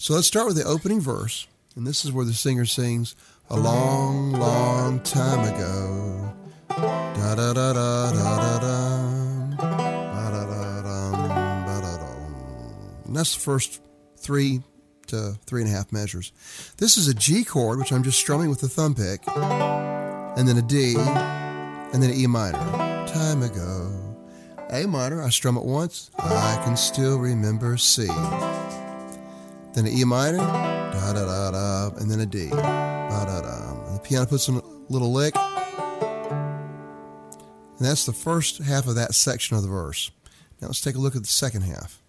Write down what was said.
So let's start with the opening verse. And this is where the singer sings, "A long, long time ago. Da da da da da da da. Ba da da dum, ba da dum." And that's the first 3 to 3.5 measures. This is a G chord, which I'm just strumming with the thumb pick, and then a D, and then an E minor. Time ago. A minor, I strum it once. I can still remember C. Then an E minor, da da da da, and then a D, da da da. And the piano puts in a little lick, and that's the first half of that section of the verse. Now let's take a look at the second half.